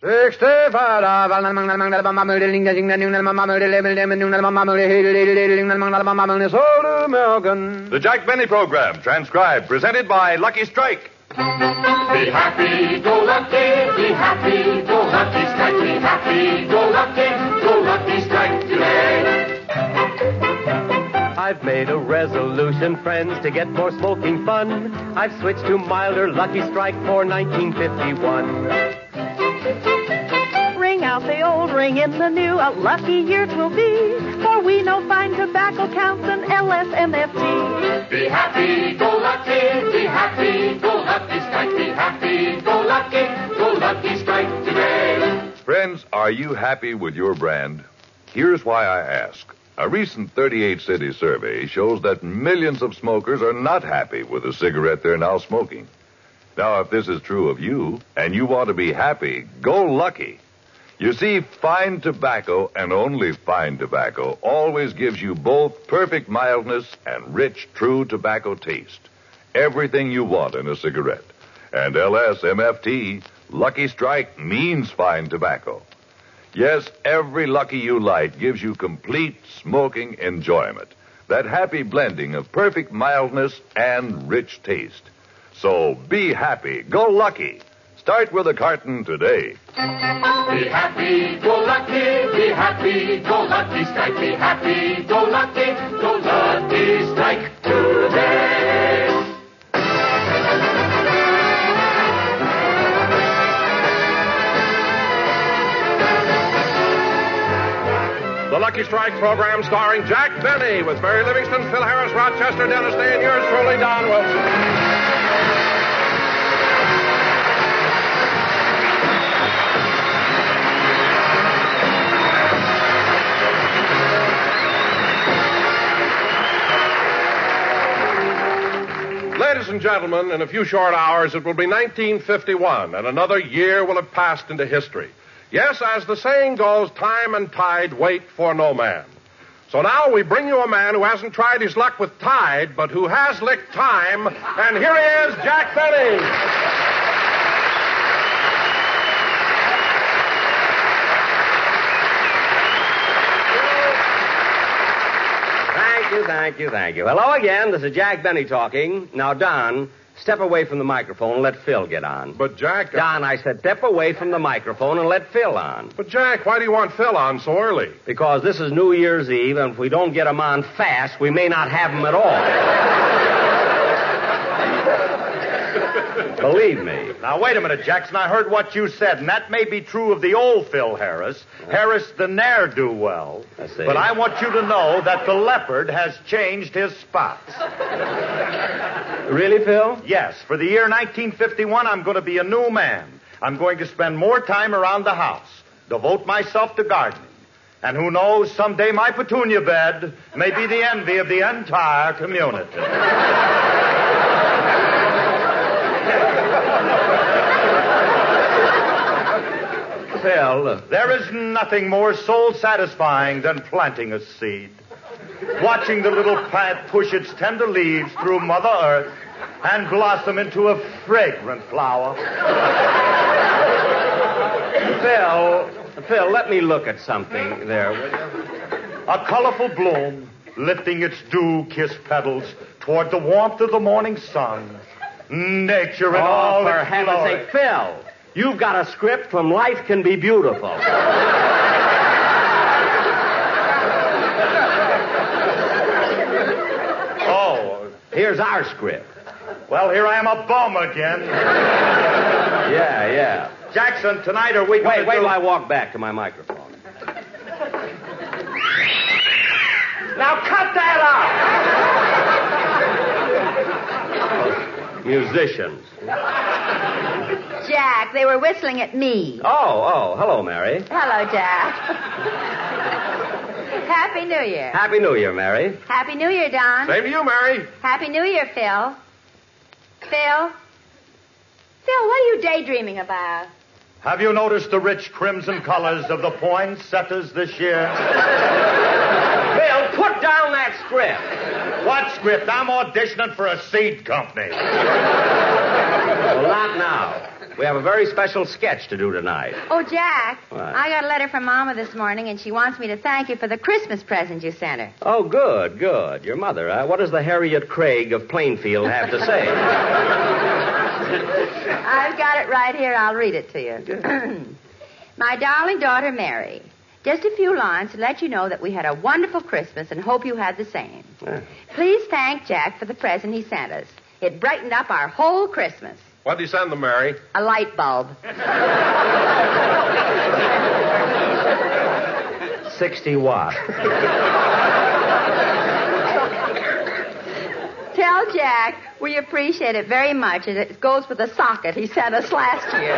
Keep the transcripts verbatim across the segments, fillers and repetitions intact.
The Jack Benny Program, transcribed, presented by Lucky Strike. Be happy, go lucky, be happy, go lucky strike, be happy, go lucky, go lucky strike today. I've made a resolution, friends, to get more smoking fun. I've switched to milder Lucky Strike for nineteen fifty-one. Ring out the old, ring in the new, a lucky year 'twill be, for we know fine tobacco counts an L S M F T. Be happy, go lucky, be happy, go lucky strike, be happy, go lucky, go lucky strike today. Friends, are you happy with your brand? Here's why I ask. A recent thirty-eight city survey shows that millions of smokers are not happy with the cigarette they're now smoking. Now, if this is true of you, and you want to be happy, go lucky. You see, fine tobacco, and only fine tobacco, always gives you both perfect mildness and rich, true tobacco taste. Everything you want in a cigarette. And L S M F T, Lucky Strike, means fine tobacco. Yes, every Lucky you light gives you complete smoking enjoyment. That happy blending of perfect mildness and rich taste. So be happy. Go Lucky. Start with a carton today. Be happy, go lucky, be happy, go lucky strike, be happy, go lucky, go lucky strike today. The Lucky Strike program starring Jack Benny with Mary Livingston, Phil Harris, Rochester, Dennis Day, and yours truly, Don Wilson. Ladies and gentlemen, in a few short hours, it will be nineteen fifty-one, and another year will have passed into history. Yes, as the saying goes, time and tide wait for no man. So now we bring you a man who hasn't tried his luck with tide, but who has licked time, and here he is, Jack Benny. Thank you, thank you, thank you. Hello again. This is Jack Benny talking. Now, Don, step away from the microphone and let Phil get on. But, Jack... Don, I said step away from the microphone and let Phil on. But, Jack, why do you want Phil on so early? Because this is New Year's Eve, and if we don't get him on fast, we may not have him at all. Believe me. Now, wait a minute, Jackson. I heard what you said, and that may be true of the old Phil Harris, Harris the ne'er-do-well. I see. But I want you to know that the leopard has changed his spots. Really, Phil? Yes. For the year nineteen fifty-one, I'm going to be a new man. I'm going to spend more time around the house, devote myself to gardening. And who knows, someday my petunia bed may be the envy of the entire community. Phil, there is nothing more soul-satisfying than planting a seed. Watching the little plant push its tender leaves through Mother Earth and blossom into a fragrant flower. Phil, Phil, let me look at something there, will you? A colorful bloom lifting its dew-kissed petals toward the warmth of the morning sun. Nature in oh, all for its heaven's glory. sake, Phil, you've got a script from Life Can Be Beautiful. Oh, here's our script. Well, here I am, a bum again. Yeah, yeah. Jackson, tonight are we going Wait, to wait do... till I walk back to my microphone. Now cut that out! Musicians. Jack, they were whistling at me. Oh, oh, hello, Mary. Hello, Jack. Happy New Year. Happy New Year, Mary. Happy New Year, Don. Same to you, Mary. Happy New Year, Phil. Phil? Phil, what are you daydreaming about? Have you noticed the rich crimson colors of the poinsettias this year? Phil, put down that script. What script? I'm auditioning for a seed company. Well, not now. We have a very special sketch to do tonight. Oh, Jack, What? I got a letter from Mama this morning, and she wants me to thank you for the Christmas present you sent her. Oh, good, good. Your mother, huh? What does the Harriet Craig of Plainfield have to say? I've got it right here. I'll read it to you. My darling daughter, Mary, just a few lines to let you know that we had a wonderful Christmas and hope you had the same. Yeah. Please thank Jack for the present he sent us. It brightened up our whole Christmas. What'd he send them, Mary? A light bulb. sixty watt. Tell Jack we appreciate it very much, and it goes with the socket he sent us last year.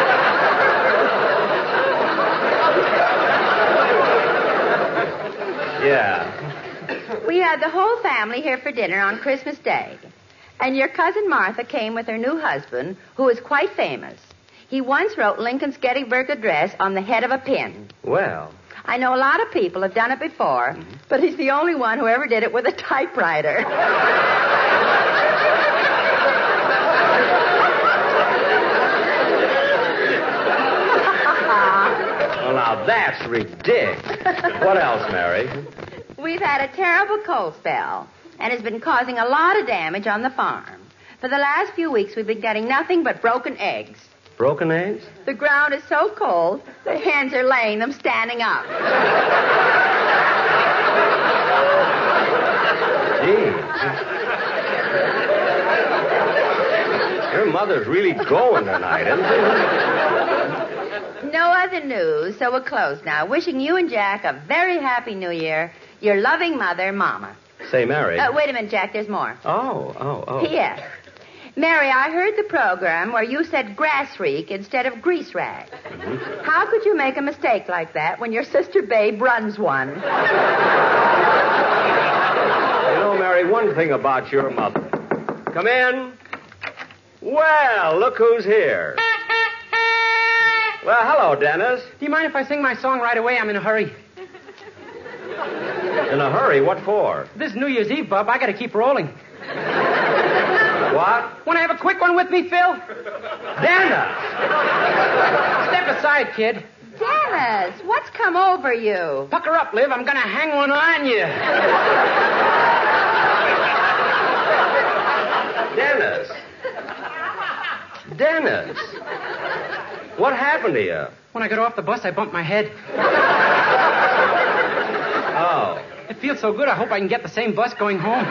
Yeah. We had the whole family here for dinner on Christmas Day. And your cousin Martha came with her new husband, who is quite famous. He once wrote Lincoln's Gettysburg Address on the head of a pin. Well. I know a lot of people have done it before, mm-hmm. but he's the only one who ever did it with a typewriter. Well, now that's ridiculous. What else, Mary? We've had a terrible cold spell, and it's been causing a lot of damage on the farm. For the last few weeks, we've been getting nothing but broken eggs. Broken eggs? The ground is so cold, the hens are laying them standing up. Gee. Your mother's really going tonight, isn't she? No other news, so we'll close now. Wishing you and Jack a very happy New Year. Your loving mother, Mama. Say, Mary. Uh, wait a minute, Jack. There's more. Oh, oh, oh. P S. Mary, I heard the program where you said grass reek instead of grease rag. Mm-hmm. How could you make a mistake like that when your sister Babe runs one? You know, Mary, one thing about your mother. Come in. Well, look who's here. Well, hello, Dennis. Do you mind if I sing my song right away? I'm in a hurry. In a hurry? What for? This New Year's Eve, Bub, I gotta keep rolling. What? Want to have a quick one with me, Phil? Dennis! Step aside, kid. Dennis, what's come over you? Pucker up, Liv. I'm gonna hang one on you. Dennis. Dennis. What happened to you? When I got off the bus, I bumped my head. Oh. It feels so good, I hope I can get the same bus going home.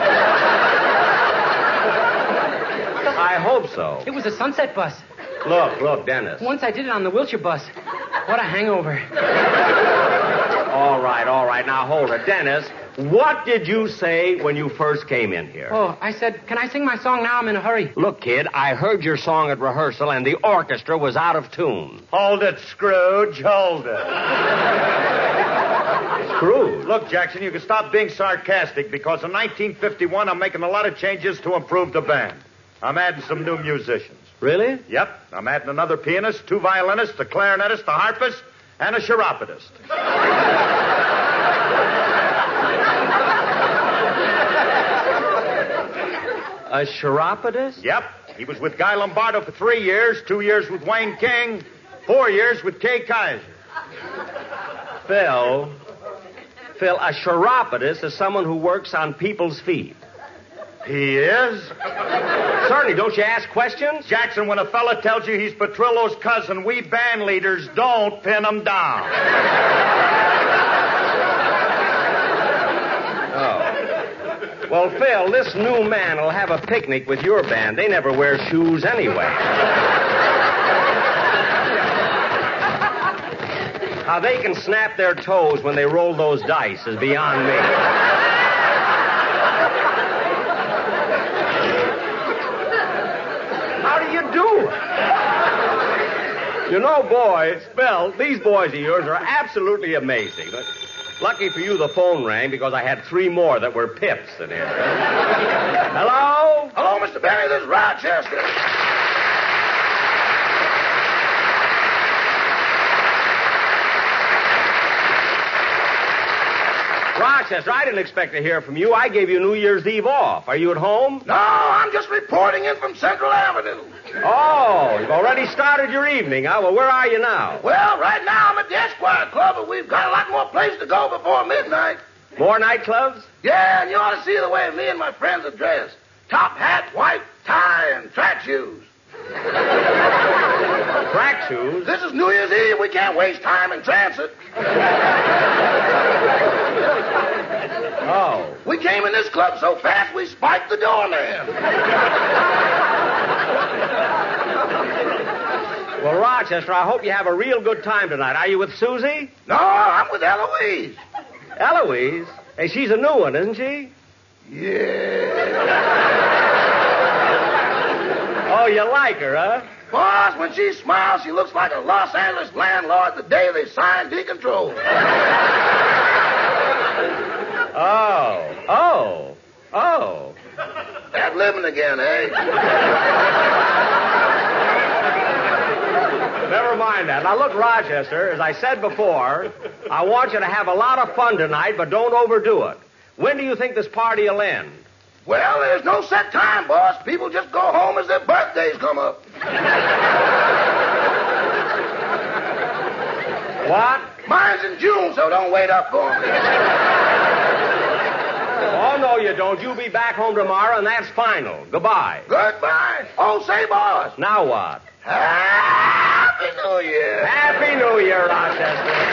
I hope so. It was a Sunset bus. Look, look, Dennis. Once I did it on the Wilshire bus. What a hangover. All right, all right. Now, hold it. Dennis, what did you say when you first came in here? Oh, I said, can I sing my song now? I'm in a hurry. Look, kid, I heard your song at rehearsal, and the orchestra was out of tune. Hold it, Scrooge. Hold it. Scrooge? Look, Jackson, you can stop being sarcastic because in nineteen fifty-one, I'm making a lot of changes to improve the band. I'm adding some new musicians. Really? Yep. I'm adding another pianist, two violinists, a clarinetist, a harpist, and a chiropodist. A chiropodist? Yep. He was with Guy Lombardo for three years, two years with Wayne King, four years with Kay Kaiser. Phil, Phil, a chiropodist is someone who works on people's feet. He is? Certainly. Don't you ask questions? Jackson, when a fella tells you he's Petrillo's cousin, we band leaders don't pin him down. Oh. Well, Phil, this new man will have a picnic with your band. They never wear shoes anyway. How they can snap their toes when they roll those dice is beyond me. You know, boys, Phil, these boys of yours are absolutely amazing. Lucky for you, the phone rang because I had three more that were pips in here. Hello? Hello, Mister Barry. This is Rochester. Rochester, I didn't expect to hear from you. I gave you New Year's Eve off. Are you at home? No, I'm just reporting in from Central Avenue. Oh, you've already started your evening, huh? Well, where are you now? Well, right now I'm at the Esquire Club, but we've got a lot more places to go before midnight. More nightclubs? Yeah, and you ought to see the way me and my friends are dressed. Top hat, white tie, and track shoes. Track shoes? This is New Year's Eve. We can't waste time in transit. Oh. We came in this club so fast we spiked the doorman. Well, Rochester, I hope you have a real good time tonight. Are you with Susie? No, I'm with Eloise. Eloise? Hey, she's a new one, isn't she? Yeah. Oh, you like her, huh? Boss, when she smiles, she looks like a Los Angeles landlord the day they signed decontrol. Oh, oh, oh. That living again, eh? Never mind that. Now, look, Rochester, as I said before, I want you to have a lot of fun tonight, but don't overdo it. When do you think this party will end? Well, there's no set time, boss. People just go home as their birthdays come up. What? Mine's in June, so don't wait up for me. Oh, no, you don't. You'll be back home tomorrow, and that's final. Goodbye. Goodbye. Oh, say, boss. Now what? Happy New Year. Happy New Year, Rochester.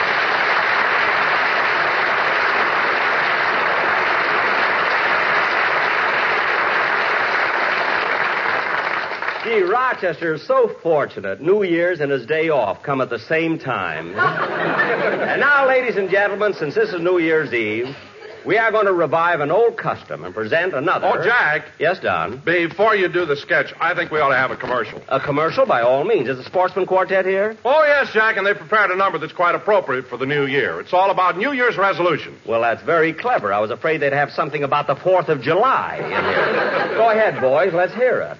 Gee, Rochester is so fortunate. New Year's and his day off come at the same time. And now, ladies and gentlemen, since this is New Year's Eve, we are going to revive an old custom and present another. Oh, Jack. Yes, Don? Before you do the sketch, I think we ought to have a commercial. A commercial, by all means. Is the Sportsman Quartet here? Oh, yes, Jack, and they prepared a number that's quite appropriate for the new year. It's all about New Year's resolutions. Well, that's very clever. I was afraid they'd have something about the fourth of July in here. Go ahead, boys. Let's hear it.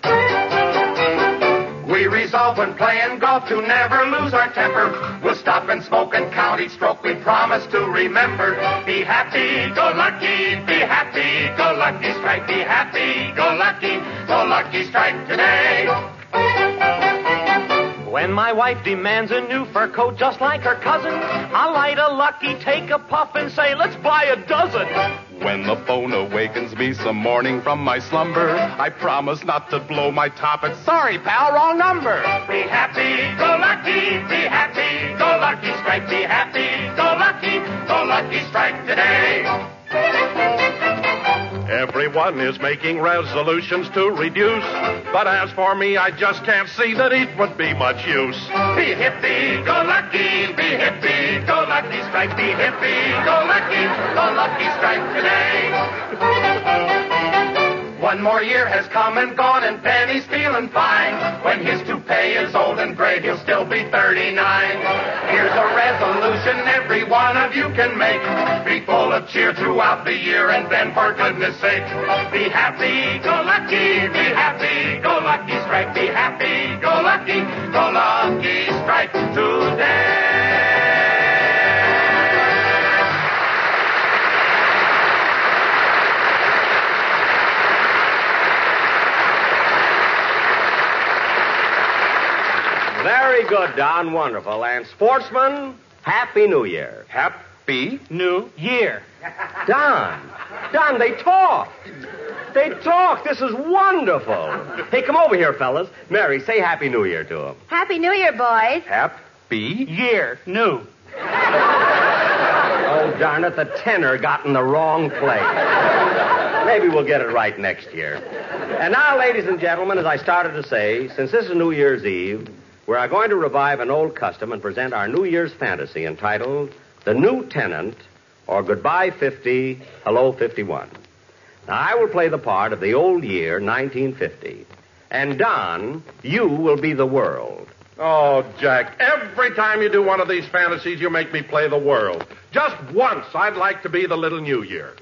We resolve when playing golf to never lose our temper. We'll stop and smoke and count each stroke we promise to remember. Be happy, go lucky, be happy, go lucky, strike. Be happy, go lucky, go lucky, strike today. When my wife demands a new fur coat just like her cousin, I light a lucky, take a puff, and say, let's buy a dozen. When the phone awakens me some morning from my slumber, I promise not to blow my top. It's sorry, pal, wrong number. Be happy, go lucky, be happy, go lucky, strike. Be happy, go lucky, go lucky, strike today. Everyone is making resolutions to reduce, but as for me, I just can't see that it would be much use. Be hippy, go lucky, be hippy, go lucky, strike. Be hippy, go lucky, go lucky, strike today. One more year has come and gone, and Penny's feeling fine. When his toupee is old and gray, he'll still be thirty-nine. Here's a resolution every one of you can make. Be full of cheer throughout the year, and then, for goodness sake, be happy, go lucky, be happy, go lucky, strike. Be happy, go lucky, go lucky, strike today. Very good, Don. Wonderful. And Sportsman, Happy New Year. Happy New Year. Don. Don, they talked. They talked. This is wonderful. Hey, come over here, fellas. Mary, say Happy New Year to them. Happy New Year, boys. Happy Year. New. Oh, darn it, the tenor got in the wrong place. Maybe we'll get it right next year. And now, ladies and gentlemen, as I started to say, since this is New Year's Eve, we are going to revive an old custom and present our New Year's fantasy entitled The New Tenant, or Goodbye fifty, Hello fifty-one. Now, I will play the part of the old year, nineteen fifty. And, Don, you will be the world. Oh, Jack, every time you do one of these fantasies, you make me play the world. Just once, I'd like to be the little New Year.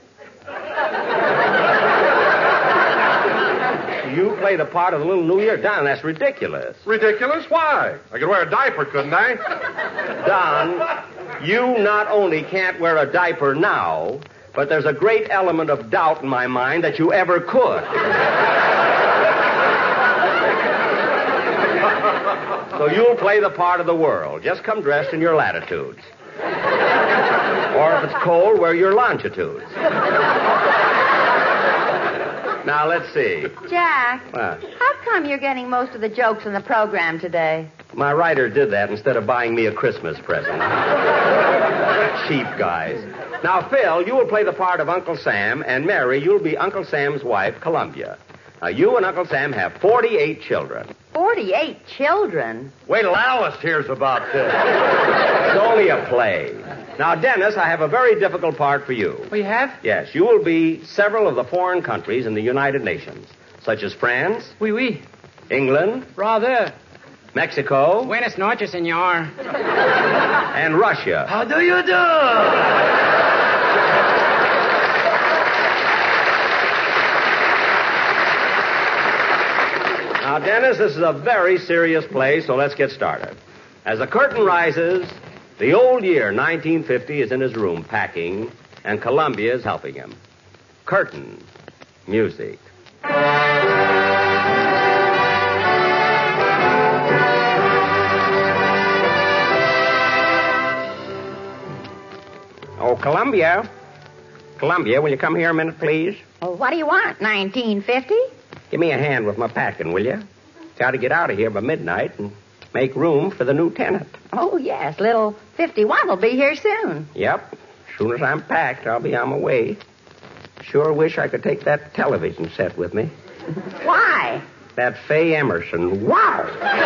You play the part of the little New Year? Don, that's ridiculous. Ridiculous? Why? I could wear a diaper, couldn't I? Don, you not only can't wear a diaper now, but there's a great element of doubt in my mind that you ever could. So you'll play the part of the world. Just come dressed in your latitudes. Or if it's cold, wear your longitudes. Now, let's see. Jack, What? how come you're getting most of the jokes in the program today? My writer did that instead of buying me a Christmas present. Cheap guys. Now, Phil, you will play the part of Uncle Sam, and Mary, you'll be Uncle Sam's wife, Columbia. Now, you and Uncle Sam have forty-eight children. Forty-eight children? Wait till Alice hears about this. It's only a play. Now, Dennis, I have a very difficult part for you. We have? Yes, you will be several of the foreign countries in the United Nations, such as France, Oui, oui. England, Rather. Mexico, Buenas noches, senor. and Russia. How do you do? Now, Dennis, this is a very serious play, so let's get started. As the curtain rises, the old year, nineteen fifty, is in his room packing, and Columbia is helping him. Curtain. Music. Oh, Columbia. Columbia, will you come here a minute, please? Well, what do you want, nineteen fifty? Give me a hand with my packing, will you? Got to get out of here by midnight and make room for the new tenant. Oh, yes, little fifty-one will be here soon. Yep. As soon as I'm packed, I'll be on my way. Sure wish I could take that television set with me. Why? That Faye Emerson. Wow!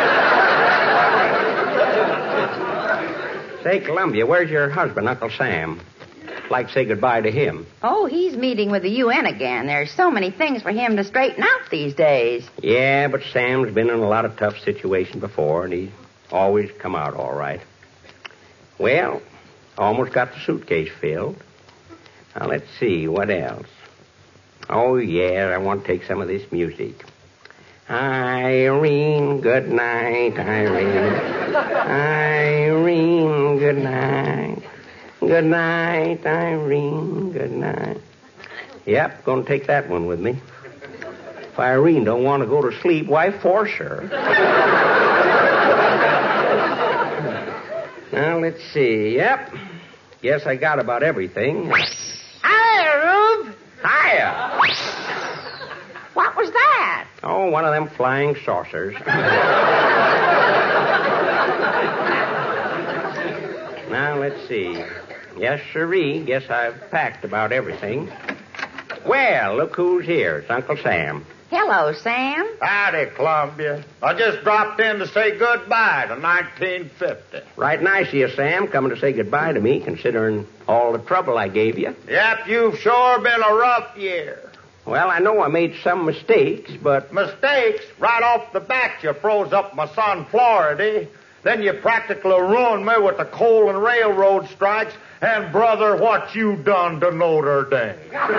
Say, Columbia, where's your husband, Uncle Sam? I'd like to say goodbye to him. Oh, he's meeting with the U N again. There's so many things for him to straighten out these days. Yeah, but Sam's been in a lot of tough situations before, and he's always come out all right. Well, almost got the suitcase filled. Now, let's see, what else? Oh, yeah, I want to take some of this music. Irene, good night, Irene. Irene, good night. Good night, Irene, good night. Yep, going to take that one with me. If Irene don't want to go to sleep, why force her? Now, let's see. Yep. Guess I got about everything. Hiya, Rube. Hiya. What was that? Oh, one of them flying saucers. Now, let's see. Yes, sirree. Guess I've packed about everything. Well, look who's here. It's Uncle Sam. Hello, Sam. Howdy, Columbia. I just dropped in to say goodbye to nineteen fifty. Right nice of you, Sam, coming to say goodbye to me, considering all the trouble I gave you. Yep, you've sure been a rough year. Well, I know I made some mistakes, but... Mistakes? Right off the bat, you froze up my son Florida. Then you practically ruined me with the coal and railroad strikes. And, brother, what you done to Notre Dame?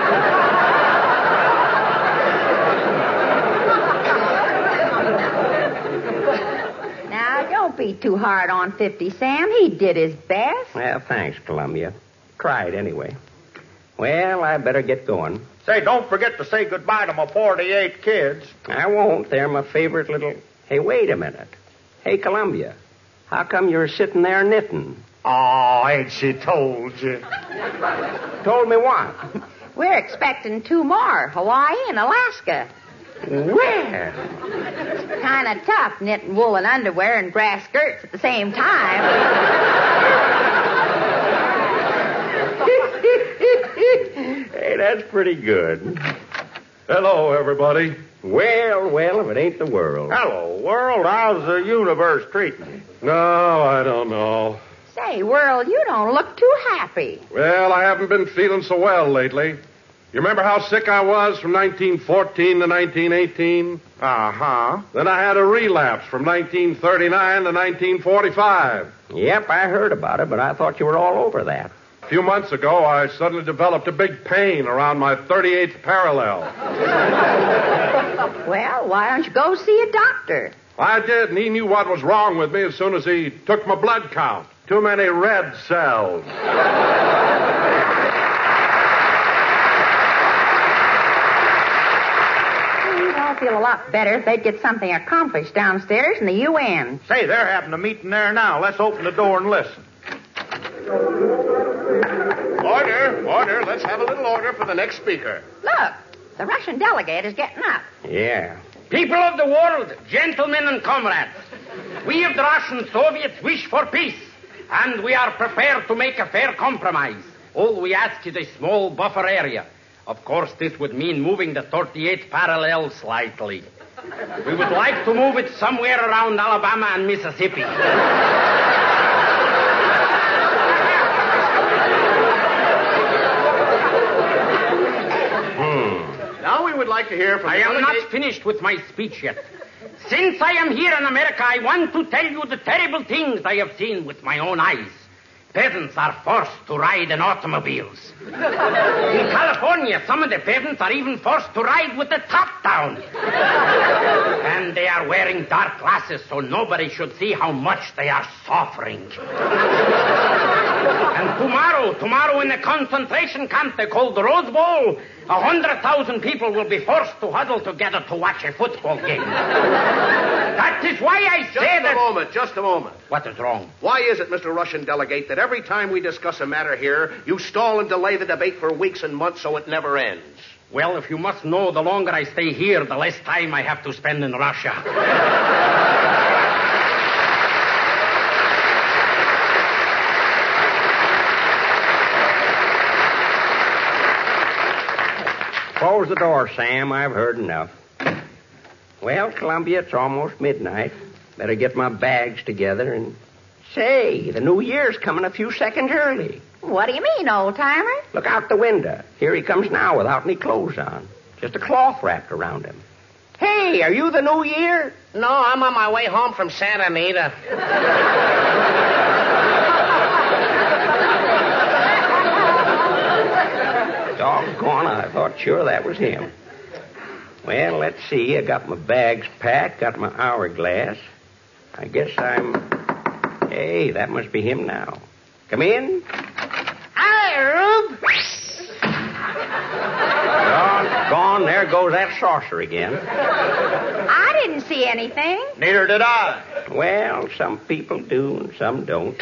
Now, don't be too hard on fifty, Sam. He did his best. Well, thanks, Columbia. Tried anyway. Well, I better get going. Say, don't forget to say goodbye to my forty-eight kids. I won't. They're my favorite little... Hey, wait a minute. Hey, Columbia, how come you're sitting there knitting? Oh, ain't she told you? Told me what? We're expecting two more, Hawaii and Alaska. Where? It's kind of tough knitting woolen underwear and grass skirts at the same time. Hey, that's pretty good. Hello, everybody. Well, well, if it ain't the world. Hello, world. How's the universe treating you? No, I don't know. Say, World, you don't look too happy. Well, I haven't been feeling so well lately. You remember how sick I was from nineteen fourteen to nineteen eighteen? Uh-huh. Then I had a relapse from nineteen thirty-nine to nineteen forty-five. Yep, I heard about it, but I thought you were all over that. A few months ago, I suddenly developed a big pain around my thirty-eighth parallel. Well, why don't you go see a doctor? I did, and he knew what was wrong with me as soon as he took my blood count. Too many red cells. You don't I'd feel a lot better if they'd get something accomplished downstairs in the U N. Say, they're having a meeting there now. Let's open the door and listen. Order, order. Let's have a little order for the next speaker. Look, the Russian delegate is getting up. Yeah. People of the world, gentlemen and comrades, we of the Russian Soviets wish for peace, and we are prepared to make a fair compromise. All we ask is a small buffer area. Of course, this would mean moving the thirty-eighth parallel slightly. We would like to move it somewhere around Alabama and Mississippi. Now we would like to hear from I the am delegate... not finished with my speech yet. Since I am here in America, I want to tell you the terrible things I have seen with my own eyes. Peasants are forced to ride in automobiles. In California, some of the peasants are even forced to ride with the top down. And they are wearing dark glasses so nobody should see how much they are suffering. And tomorrow, tomorrow in the concentration camp they call the Rose Bowl, a hundred thousand people will be forced to huddle together to watch a football game. That is why I Just say a that... moment, just a moment. What is wrong? Why is it, Mister Russian delegate, that every time we discuss a matter here, you stall and delay the debate for weeks and months so it never ends? Well, if you must know, the longer I stay here, the less time I have to spend in Russia. Close the door, Sam. I've heard enough. Well, Columbia, it's almost midnight. Better get my bags together and... Say, the new year's coming a few seconds early. What do you mean, old-timer? Look out the window. Here he comes now without any clothes on. Just a cloth wrapped around him. Hey, are you the new year? No, I'm on my way home from Santa Anita. Doggone, I thought sure that was him. Well, let's see. I got my bags packed, got my hourglass. I guess I'm... Hey, that must be him now. Come in. Hi, Rube. Doggone, there goes that saucer again. I didn't see anything. Neither did I. Well, some people do and some don't.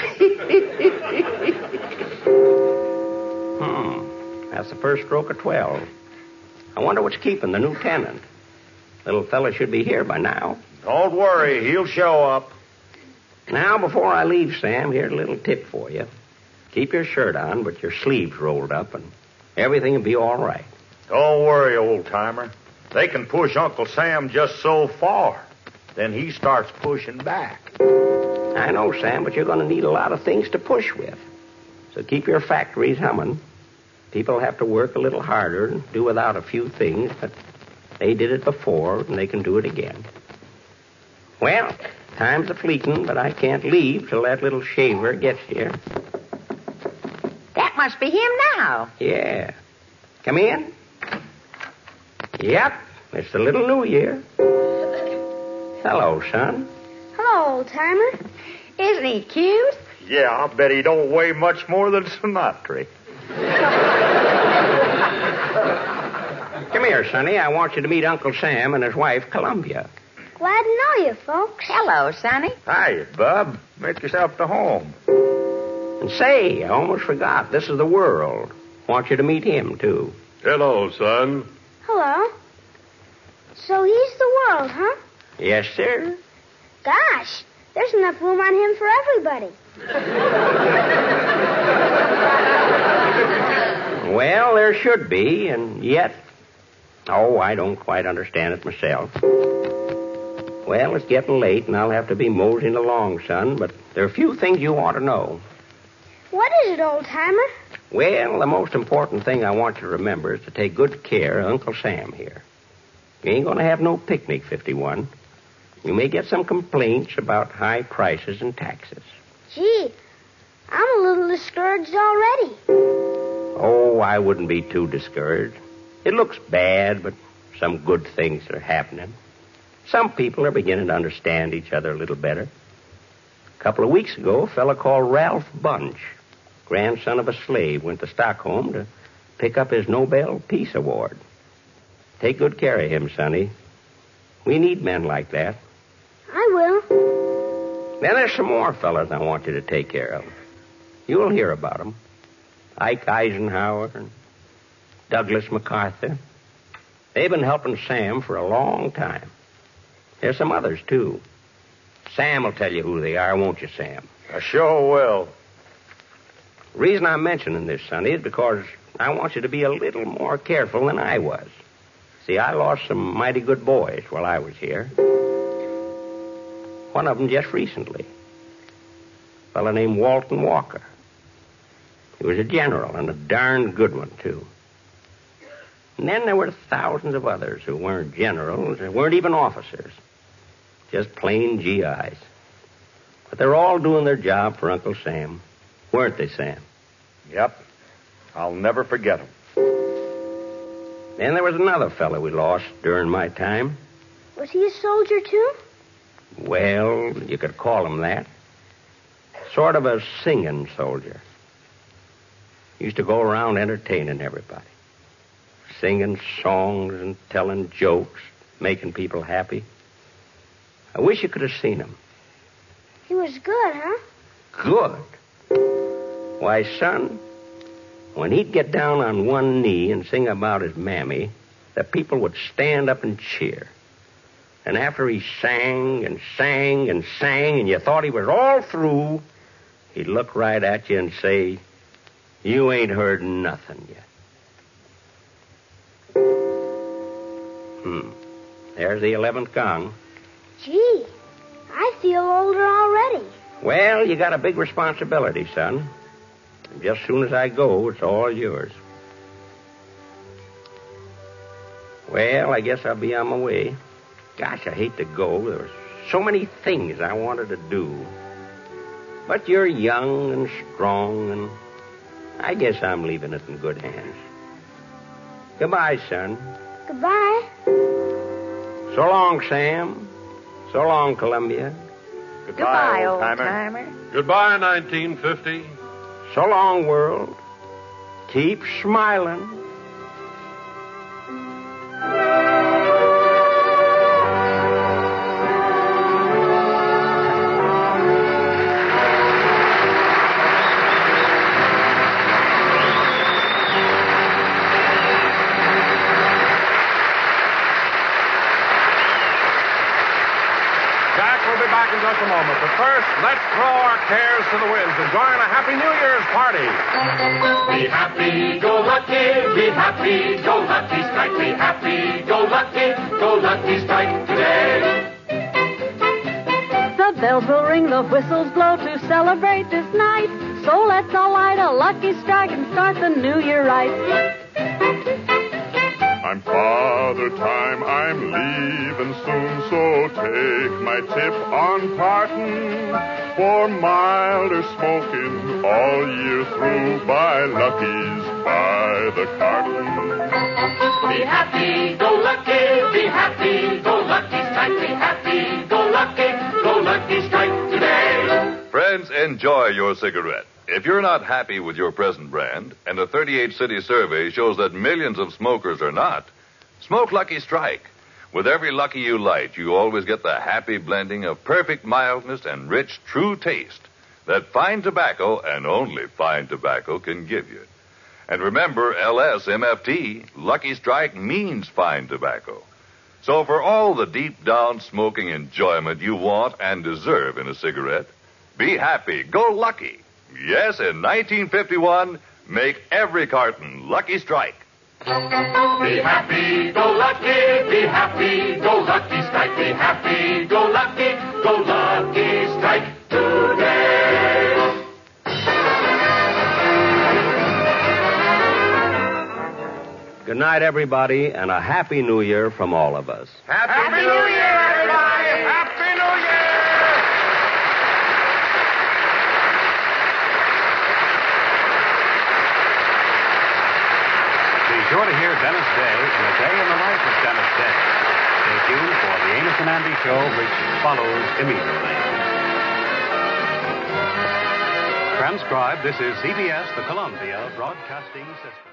hmm. That's the first stroke of twelve. I wonder what's keeping the new tenant. Little fella should be here by now. Don't worry, he'll show up. Now, before I leave, Sam, here's a little tip for you. Keep your shirt on, but your sleeves rolled up, and everything will be all right. Don't worry, old-timer. They can push Uncle Sam just so far. Then he starts pushing back. I know, Sam, but you're going to need a lot of things to push with. So keep your factories humming. People have to work a little harder and do without a few things, but they did it before, and they can do it again. Well, time's a-fleeting, but I can't leave till that little shaver gets here. That must be him now. Yeah. Come in. Yep, it's the little New Year. Hello, son. Hello, old-timer. Isn't he cute? Yeah, I'll bet he don't weigh much more than Sinatra. Come here, Sonny. I want you to meet Uncle Sam and his wife, Columbia. Glad to know you, folks. Hello, Sonny. Hiya, Bub. Make yourself to home. And say, I almost forgot. This is the world. Want you to meet him, too. Hello, son. Hello. So he's the world, huh? Yes, sir. Gosh, there's enough room on him for everybody. Well, there should be, and yet... Oh, I don't quite understand it myself. Well, it's getting late, and I'll have to be moseying along, son, but there are a few things you ought to know. What is it, old-timer? Well, the most important thing I want you to remember is to take good care of Uncle Sam here. You ain't going to have no picnic, fifty-one. You may get some complaints about high prices and taxes. Gee, I'm a little discouraged already. Oh, I wouldn't be too discouraged. It looks bad, but some good things are happening. Some people are beginning to understand each other a little better. A couple of weeks ago, a fellow called Ralph Bunch, grandson of a slave, went to Stockholm to pick up his Nobel Peace Award. Take good care of him, Sonny. We need men like that. I will. Then there's some more fellas I want you to take care of. You'll hear about them. Ike Eisenhower and Douglas MacArthur. They've been helping Sam for a long time. There's some others, too. Sam will tell you who they are, won't you, Sam? I sure will. The reason I'm mentioning this, Sonny, is because I want you to be a little more careful than I was. See, I lost some mighty good boys while I was here. One of them just recently. A fellow named Walton Walker. He was a general, and a darn good one, too. And then there were thousands of others who weren't generals, and weren't even officers. Just plain G Is. But they're all doing their job for Uncle Sam. Weren't they, Sam? Yep. I'll never forget him. Then there was another fellow we lost during my time. Was he a soldier, too? Well, you could call him that. Sort of a singing soldier. He used to go around entertaining everybody. Singing songs and telling jokes, making people happy. I wish you could have seen him. He was good, huh? Good? Why, son, when he'd get down on one knee and sing about his mammy, the people would stand up and cheer. And after he sang and sang and sang, and you thought he was all through, he'd look right at you and say, "You ain't heard nothing yet." Hmm. There's the eleventh gong. Gee, I feel older already. Well, you got a big responsibility, son. And just as soon as I go, it's all yours. Well, I guess I'll be on my way. Gosh, I hate to go. There were so many things I wanted to do. But you're young and strong, and I guess I'm leaving it in good hands. Goodbye, son. Goodbye. So long, Sam. So long, Columbia. Goodbye, old-timer. Goodbye, nineteen fifty. So long, world. Keep smiling. Just a moment. But first, let's throw our cares to the winds and join a Happy New Year's party. Be happy, go lucky, be happy, go lucky, strike, be happy, go lucky, go lucky, strike today. The bells will ring, the whistles blow to celebrate this night. So let's all light a lucky strike and start the new year right. I'm Father Time, I'm leaving soon, so take my tip on parting. For milder smoking all year through, buy Lucky's by the carton. Be happy, go lucky, be happy, go lucky, strike, be happy, go lucky, go lucky, strike today. Friends, enjoy your cigarette. If you're not happy with your present brand, and a thirty-eight city survey shows that millions of smokers are not, smoke Lucky Strike. With every Lucky you light, you always get the happy blending of perfect mildness and rich, true taste that fine tobacco, and only fine tobacco, can give you. And remember, L S M F T, Lucky Strike means fine tobacco. So for all the deep-down smoking enjoyment you want and deserve in a cigarette, be happy, go Lucky. Yes, in nineteen fifty-one, make every carton Lucky Strike. Be happy, go lucky, be happy, go lucky, strike, be happy, go lucky, go lucky, strike today. Good night, everybody, and a Happy New Year from all of us. Happy, Happy New Year, everybody! Happy New Year! Be sure to hear Dennis Day in A Day in the Life of Dennis Day. Stay tuned for the Amos and Andy Show, which follows immediately. Transcribed, this is C B S, the Columbia Broadcasting System.